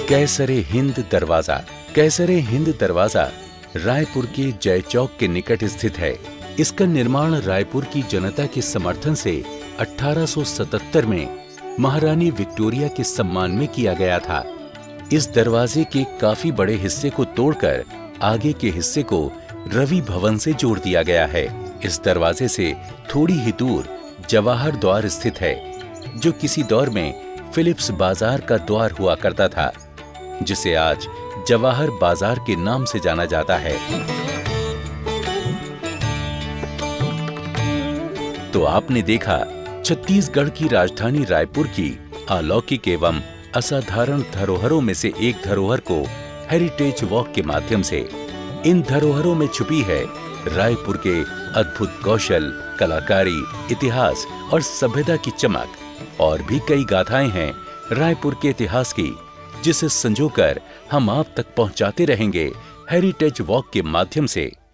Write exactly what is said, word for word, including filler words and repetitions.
कैसरे हिंद दरवाजा। कैसरे हिंद दरवाजा रायपुर के जय चौक के निकट स्थित है। इसका निर्माण रायपुर की जनता के समर्थन से अठारह सौ सतहत्तर में महारानी विक्टोरिया के सम्मान में किया गया था। इस दरवाजे के काफी बड़े हिस्से को तोड़कर आगे के हिस्से को रवि भवन से जोड़ दिया गया है। इस दरवाजे से थोड़ी ही दूर जवाहर द्वार स्थित है, जो किसी दौर में फिलिप्स बाजार का द्वार हुआ करता था, जिसे आज जवाहर बाजार के नाम से जाना जाता है। तो आपने देखा छत्तीसगढ़ की राजधानी रायपुर की अलौकिक एवं असाधारण धरोहरों में से एक धरोहर को हेरिटेज वॉक के माध्यम से। इन धरोहरों में छुपी है रायपुर के अद्भुत कौशल, कलाकारी, इतिहास और सभ्यता की चमक। और भी कई गाथाएं हैं रायपुर के इतिहास की, जिसे संजोकर हम आप तक पहुंचाते रहेंगे हेरिटेज वॉक के माध्यम से।